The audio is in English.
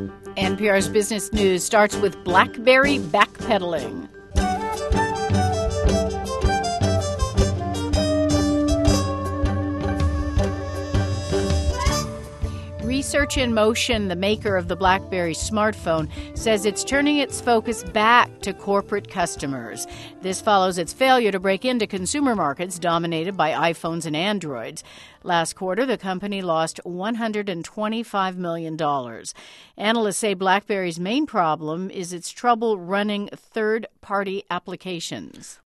NPR's Business News starts with BlackBerry backpedaling. Research in Motion, the maker of the BlackBerry smartphone, says it's turning its focus back to corporate customers. This follows its failure to break into consumer markets dominated by iPhones and Androids. Last quarter, the company lost $125 million. Analysts say BlackBerry's main problem is its trouble running third-party applications.